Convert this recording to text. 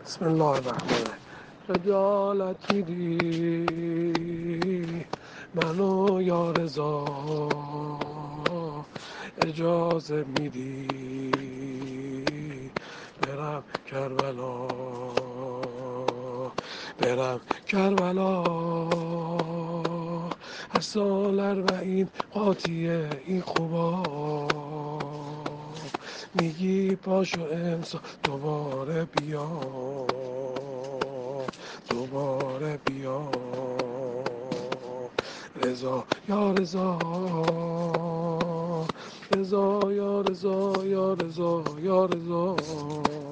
بسم الله الرحمن الرحیم. خجالت میدی منو یا رضا، اجازه میدی برم کربلا، برم کربلا. هر سال اربعین قاطیه این خوبا، میگی پاشو امسا دوباره بیا، دوباره بیا. رضا یا رضا، رضا یا رضا، یا رضا یا رضا.